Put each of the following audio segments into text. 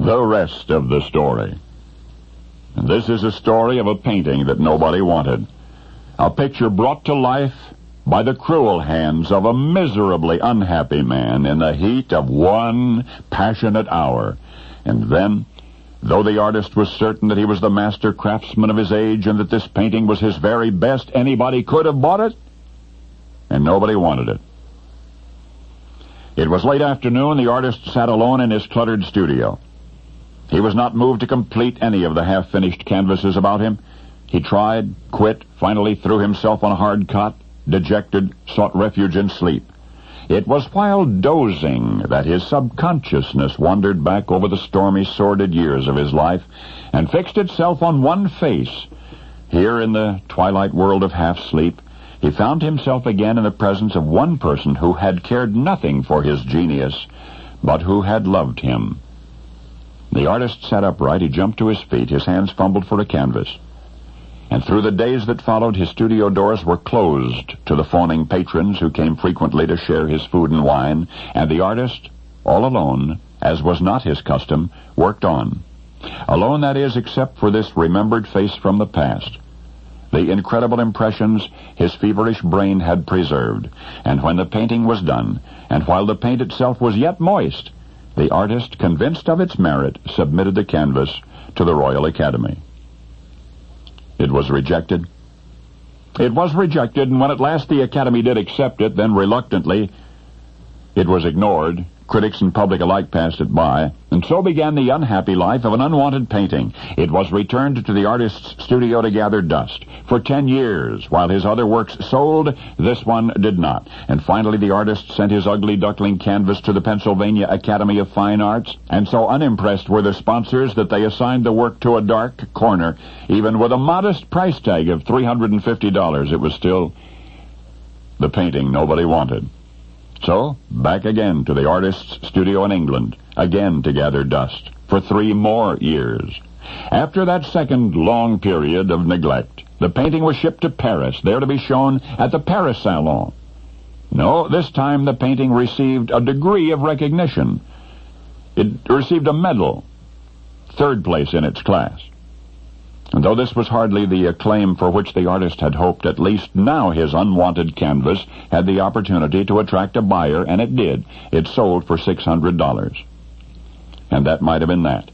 The rest of the story. And this is a story of a painting that nobody wanted. A picture brought to life by the cruel hands of a miserably unhappy man in the heat of one passionate hour. And then, though the artist was certain that he was the master craftsman of his age and that this painting was his very best, anybody could have bought it, and nobody wanted it. It was late afternoon. The artist sat alone in his cluttered studio. He was not moved to complete any of the half-finished canvases about him. He tried, quit, finally threw himself on a hard cot, dejected, sought refuge in sleep. It was while dozing that his subconsciousness wandered back over the stormy, sordid years of his life and fixed itself on one face. Here in the twilight world of half-sleep, he found himself again in the presence of one person who had cared nothing for his genius, but who had loved him. The artist sat upright. He jumped to his feet. His hands fumbled for a canvas. And through the days that followed, his studio doors were closed to the phoning patrons who came frequently to share his food and wine, and the artist, all alone, as was not his custom, worked on. Alone, that is, except for this remembered face from the past. The incredible impressions his feverish brain had preserved. And when the painting was done, and while the paint itself was yet moist, the artist, convinced of its merit, submitted the canvas to the Royal Academy. It was rejected. It was rejected, and when at last the Academy did accept it, then reluctantly, it was ignored. Critics and public alike passed it by, and so began the unhappy life of an unwanted painting. It was returned to the artist's studio to gather dust. For 10 years, while his other works sold, this one did not. And finally the artist sent his ugly duckling canvas to the Pennsylvania Academy of Fine Arts, and so unimpressed were the sponsors that they assigned the work to a dark corner. Even with a modest price tag of $350, it was still the painting nobody wanted. So, back again to the artist's studio in England, again to gather dust, for 3 more years. After that second long period of neglect, the painting was shipped to Paris, there to be shown at the Paris Salon. No, this time the painting received a degree of recognition. It received a medal, 3rd place in its class. And though this was hardly the acclaim for which the artist had hoped, at least now his unwanted canvas had the opportunity to attract a buyer, and it did. It sold for $600. And that might have been that.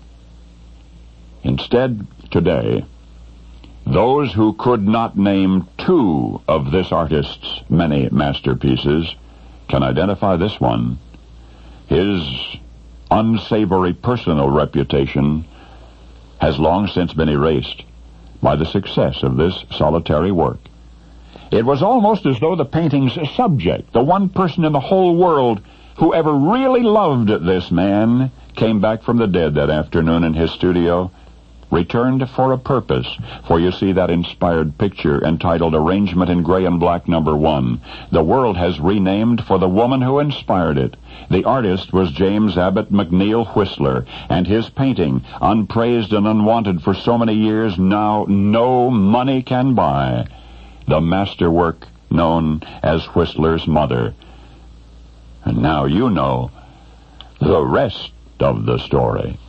Instead, today, those who could not name 2 of this artist's many masterpieces can identify this one. His unsavory personal reputation has long since been erased by the success of this solitary work. It was almost as though the painting's subject, the one person in the whole world who ever really loved this man, came back from the dead that afternoon in his studio, returned for a purpose. For you see that inspired picture entitled Arrangement in Gray and Black No. 1. The world has renamed for the woman who inspired it. The artist was James Abbott McNeill Whistler, and his painting, unpraised and unwanted for so many years, now no money can buy. The masterwork known as Whistler's Mother. And now you know the rest of the story.